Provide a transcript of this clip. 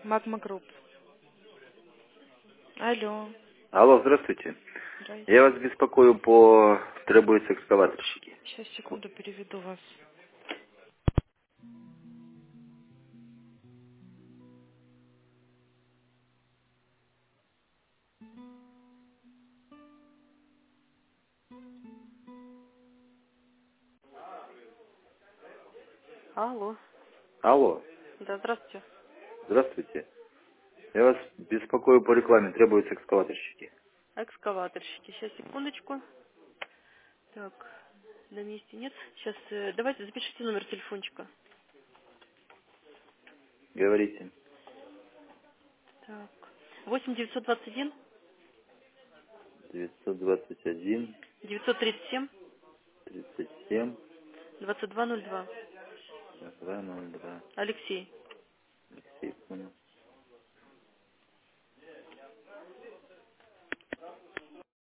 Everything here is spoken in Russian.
Магма Групп. Алло. Алло, здравствуйте. Здрасте. Я вас беспокою по требуются экскаваторщики. Сейчас, секунду, переведу вас. Алло. Алло, Да, здравствуйте. здравствуйте. Я вас беспокою по рекламе, требуются экскаваторщики. Экскаваторщики. Сейчас, секундочку. Так, на месте нет. Сейчас, давайте запишите номер телефончика. Говорите. Так. 8 921 921 937 37 2202. 202. Алексей. Алексей.